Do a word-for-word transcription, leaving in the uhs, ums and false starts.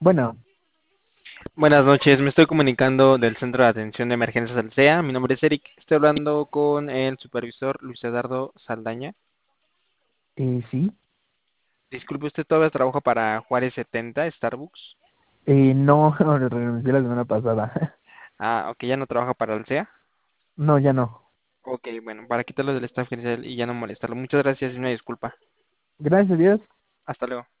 Bueno, Buenas noches, me estoy comunicando del Centro de Atención de Emergencias del C E A. Mi nombre es Eric, estoy hablando con el supervisor Luis Eduardo Saldaña. eh, sí. Disculpe, ¿usted todavía trabaja para Juárez setenta, Starbucks? Eh, no, renuncié la semana pasada. Ah, ok, ya no trabaja para el C E A. No, ya no. Ok, bueno, para quitarlo del staff general y ya no molestarlo. Muchas gracias y una disculpa. Gracias a Dios. Hasta luego.